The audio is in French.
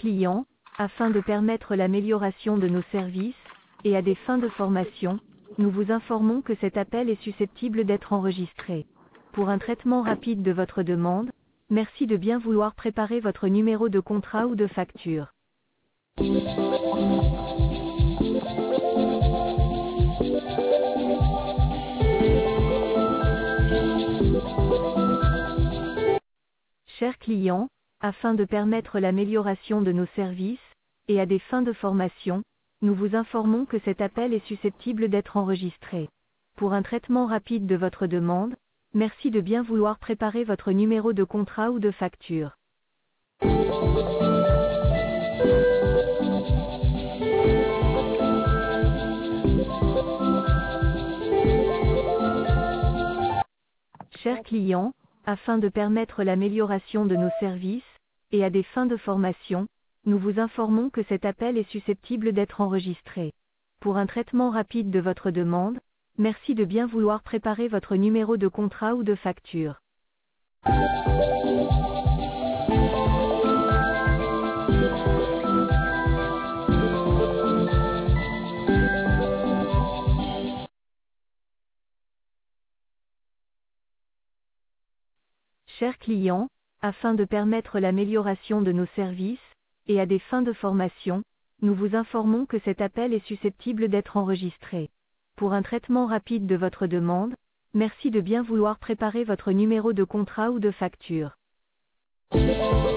clients, afin de permettre l'amélioration de nos services, et à des fins de formation, nous vous informons que cet appel est susceptible d'être enregistré. Pour un traitement rapide de votre demande, merci de bien vouloir préparer votre numéro de contrat ou de facture. Chers clients, afin de permettre l'amélioration de nos services, et à des fins de formation, nous vous informons que cet appel est susceptible d'être enregistré. Pour un traitement rapide de votre demande, merci de bien vouloir préparer votre numéro de contrat ou de facture. Chers clients, afin de permettre l'amélioration de nos services, et à des fins de formation, nous vous informons que cet appel est susceptible d'être enregistré. Pour un traitement rapide de votre demande, merci de bien vouloir préparer votre numéro de contrat ou de facture. Chers clients, afin de permettre l'amélioration de nos services, et à des fins de formation, nous vous informons que cet appel est susceptible d'être enregistré. Pour un traitement rapide de votre demande, merci de bien vouloir préparer votre numéro de contrat ou de facture.